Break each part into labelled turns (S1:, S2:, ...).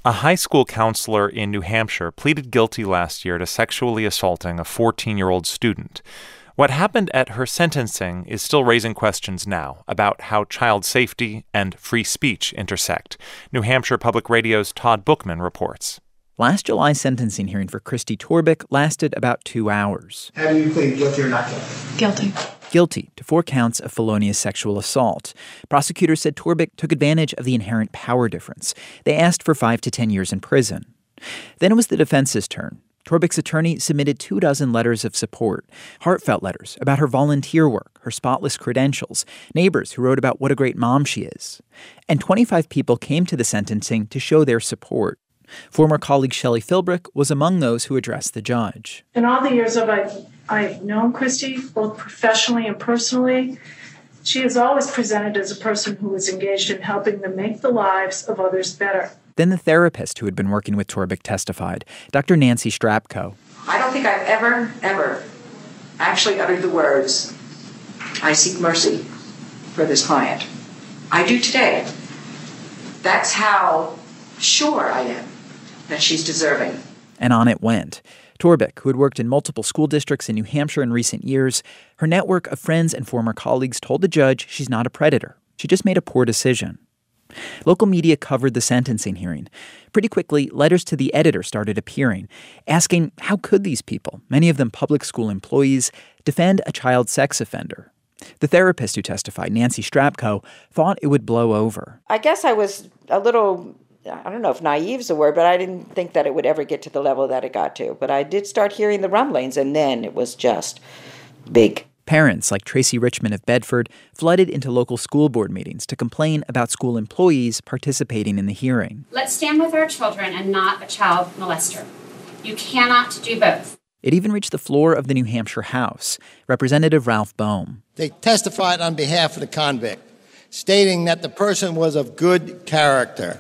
S1: A high school counselor in New Hampshire pleaded guilty last year to sexually assaulting a 14-year-old student. What happened at her sentencing is still raising questions now about how child safety and free speech intersect. New Hampshire Public Radio's Todd Bookman reports.
S2: Last July's sentencing hearing for Christy Torbick lasted about 2 hours.
S3: How do you plead, guilty or not guilty?
S2: Guilty to 4 counts of felonious sexual assault. Prosecutors said Torbick took advantage of the inherent power difference. They asked for 5 to 10 years in prison. Then it was the defense's turn. Torbick's attorney submitted 24 letters of support, heartfelt letters about her volunteer work, her spotless credentials, neighbors who wrote about what a great mom she is. And 25 people came to the sentencing to show their support. Former colleague Shelley Philbrick was among those who addressed the judge.
S4: In all the years I've known Christy, both professionally and personally, she has always presented as a person who is engaged in helping them make the lives of others better.
S2: Then the therapist who had been working with Torbick testified, Dr. Nancy Strapko.
S5: I don't think I've ever actually uttered the words, "I seek mercy for this client." I do today. That's how sure I am that she's deserving.
S2: And on it went. Torbick, who had worked in multiple school districts in New Hampshire in recent years, her network of friends and former colleagues told the judge she's not a predator. She just made a poor decision. Local media covered the sentencing hearing. Pretty quickly, letters to the editor started appearing, asking how could these people, many of them public school employees, defend a child sex offender? The therapist who testified, Nancy Strapko, thought it would blow over.
S6: I guess I was a little, I don't know if naive is a word, but I didn't think that it would ever get to the level that it got to. But I did start hearing the rumblings, and then it was just big.
S2: Parents like Tracy Richmond of Bedford flooded into local school board meetings to complain about school employees participating in the hearing.
S7: Let's stand with our children and not a child molester. You cannot do both.
S2: It even reached the floor of the New Hampshire House. Representative Ralph Boehm.
S8: They testified on behalf of the convict, stating that the person was of good character.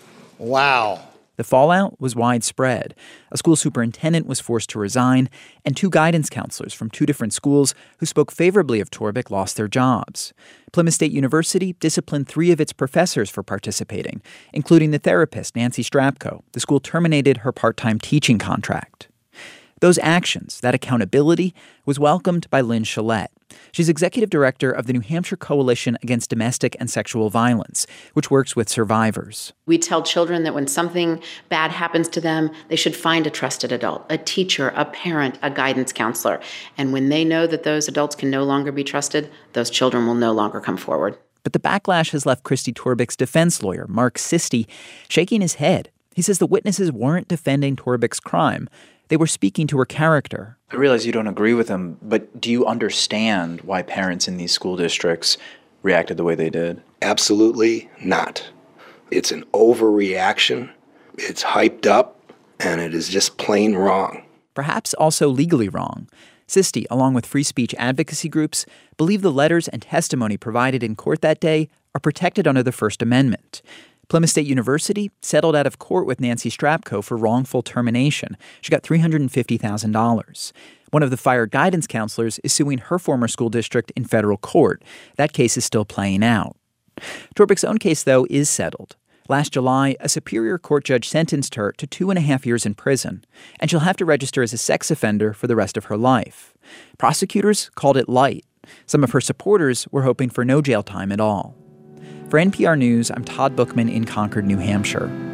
S8: Wow.
S2: The fallout was widespread. A school superintendent was forced to resign, and 2 guidance counselors from 2 different schools who spoke favorably of Torbick lost their jobs. Plymouth State University disciplined 3 of its professors for participating, including the therapist, Nancy Strapko. The school terminated her part-time teaching contract. Those actions, that accountability, was welcomed by Lynn Shalett. She's executive director of the New Hampshire Coalition Against Domestic and Sexual Violence, which works with survivors.
S9: We tell children that when something bad happens to them, they should find a trusted adult, a teacher, a parent, a guidance counselor. And when they know that those adults can no longer be trusted, those children will no longer come forward.
S2: But the backlash has left Christy Torbick's defense lawyer, Mark Sisti, shaking his head. He says the witnesses weren't defending Torbick's crime. They were speaking to her character.
S10: I realize you don't agree with him, but do you understand why parents in these school districts reacted the way they did?
S11: Absolutely not. It's an overreaction. It's hyped up, and it is just plain wrong.
S2: Perhaps also legally wrong. Sisti, along with free speech advocacy groups, believe the letters and testimony provided in court that day are protected under the First Amendment. Plymouth State University settled out of court with Nancy Strapko for wrongful termination. She got $350,000. One of the fired guidance counselors is suing her former school district in federal court. That case is still playing out. Torbick's own case, though, is settled. Last July, a Superior Court judge sentenced her to 2.5 years in prison, and she'll have to register as a sex offender for the rest of her life. Prosecutors called it light. Some of her supporters were hoping for no jail time at all. For NPR News, I'm Todd Bookman in Concord, New Hampshire.